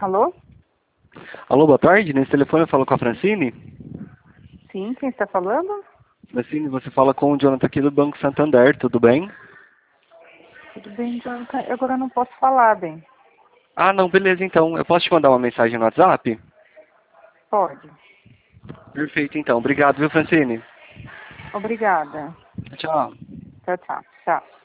Alô? Alô, boa tarde. Nesse telefone eu falo com a Francine. Sim, quem está falando? Francine, você fala com o Jonathan aqui do Banco Santander, tudo bem? Tudo bem, Jonathan? Eu agora não posso falar, bem. Ah, não, beleza então. Eu posso te mandar uma mensagem no WhatsApp? Pode. Perfeito então. Obrigado, viu, Francine? Obrigada. Tchau. Tchau, tchau. Tchau.